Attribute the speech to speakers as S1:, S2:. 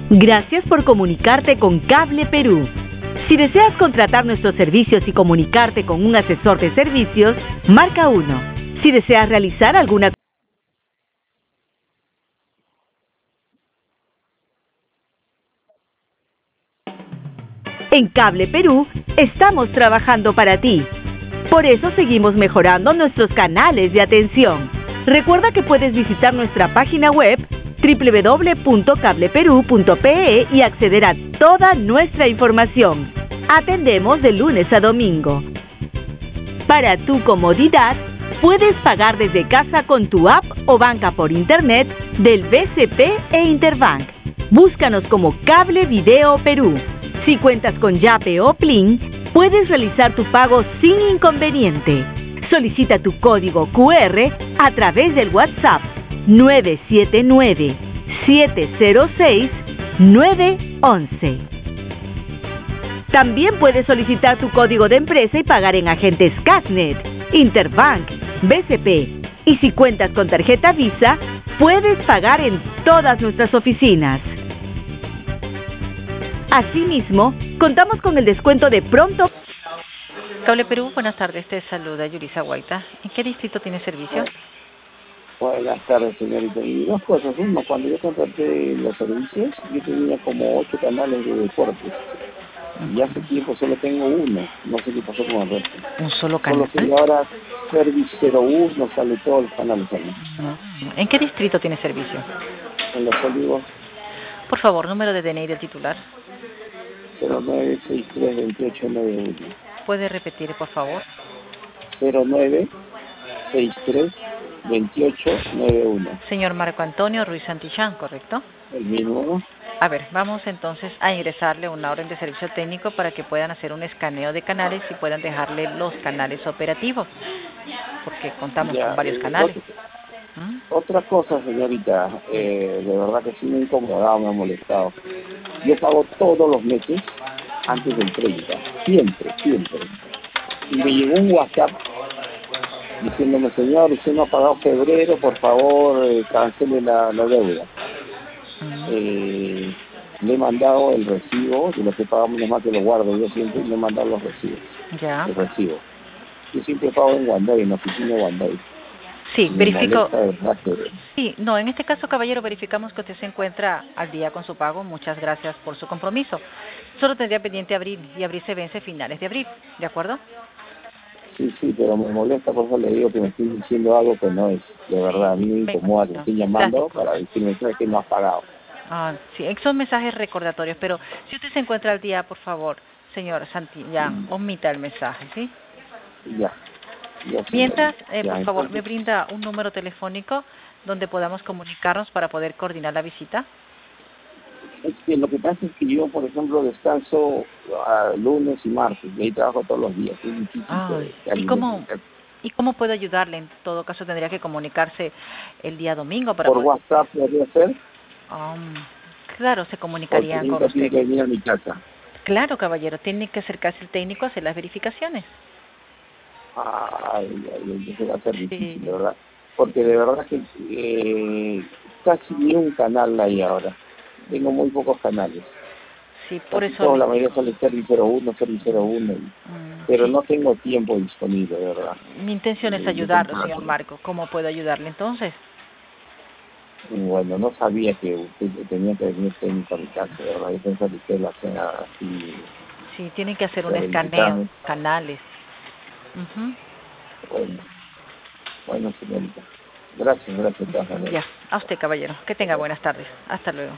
S1: Gracias por comunicarte con Cable Perú. Si deseas contratar nuestros servicios y comunicarte con un asesor de servicios, marca 1. Si deseas realizar alguna En Cable Perú, estamos trabajando para ti. Por eso seguimos mejorando nuestros canales de atención. Recuerda que puedes visitar nuestra página web www.cableperú.pe y acceder a toda nuestra información. Atendemos de lunes a domingo. Para tu comodidad, puedes pagar desde casa con tu app o banca por internet del BCP e Interbank. Búscanos como Cable Video Perú. Si cuentas con Yape o Plin, puedes realizar tu pago sin inconveniente. Solicita tu código QR a través del WhatsApp 979-706-911. También puedes solicitar tu código de empresa y pagar en agentes Casnet, Interbank, BCP. Y si cuentas con tarjeta Visa, puedes pagar en todas nuestras oficinas. Asimismo, contamos con el descuento de pronto.
S2: Cable Perú, buenas tardes, te saluda Yulisa Guaita. ¿En qué distrito tiene servicio?
S3: Buenas tardes, señorita. Y dos cosas. Uno, cuando yo contraté los servicios, yo tenía como 8 canales de deportes. Y hace tiempo solo tengo uno. No sé qué pasó con el resto.
S2: ¿Un solo canal?
S3: Solo que ahora Service 01 sale todos los canales ahí.
S2: ¿En qué distrito tiene servicio?
S3: En Los Olivos.
S2: Por favor, número de DNI del titular.
S3: 09632891.
S2: ¿Puede repetir, por favor?
S3: 09632891.
S2: Señor Marco Antonio Ruiz Santillán, ¿correcto?
S3: El mismo, ¿no?
S2: A ver, vamos entonces a ingresarle una orden de servicio técnico para que puedan hacer un escaneo de canales y puedan dejarle los canales operativos, porque contamos con varios canales.
S3: Otra cosa, señorita, de verdad que sí me ha incomodado, me ha molestado. Yo pago todos los meses antes del 30, siempre. Y me llegó un WhatsApp diciéndome, señor, usted no ha pagado febrero, por favor, cancele la deuda. Le he mandado el recibo, de lo que pagamos nomás que lo guardo, yo siempre le he mandado los recibos.
S2: Ya.
S3: El recibo. Yo siempre pago en Guanday, en la oficina de Guanday.
S2: Sí, verifico.
S3: Que...
S2: Sí, no, en este caso, caballero, verificamos que usted se encuentra al día con su pago. Muchas gracias por su compromiso. Solo tendría pendiente abril y abril se vence finales de abril, ¿de acuerdo?
S3: Sí, pero me molesta, por eso le digo que me estoy diciendo algo que no es, de verdad, a mí me incomoda, te estoy llamando para decirme que no has pagado.
S2: Sí, son mensajes recordatorios, pero si usted se encuentra al día, por favor, señor Santillán, omita el mensaje, ¿sí?
S3: Ya.
S2: Mientras, por favor, me brinda un número telefónico donde podamos comunicarnos para poder coordinar la visita.
S3: Es que lo que pasa es que yo, por ejemplo, descanso lunes y martes, y ahí trabajo todos los días. Es difícil.
S2: ¿Y cómo puedo ayudarle? En todo caso, tendría que comunicarse el día domingo para
S3: ¿Por WhatsApp podría ser?
S2: Claro, se comunicarían con usted.
S3: Tiene que venir a mi casa.
S2: Claro, caballero, tiene que acercarse el técnico a hacer las verificaciones.
S3: Eso va a ser difícil, de verdad. Porque de verdad que casi ni un canal hay ahora. Tengo muy pocos canales.
S2: Sí, por eso.
S3: La mayoría son el Service 01, pero
S2: sí.
S3: No tengo tiempo disponible, de verdad.
S2: Mi intención es ayudarlo, señor Marco. ¿Cómo puedo ayudarle entonces?
S3: Bueno, no sabía que usted tenía que venir técnico a mi casa, de verdad. Yo pensaba que usted lo hacía así.
S2: Sí, tienen que hacer un escaneo, canales.
S3: Bueno, señorita. Gracias.
S2: Ya, a usted, caballero. Que tenga buenas tardes. Hasta luego.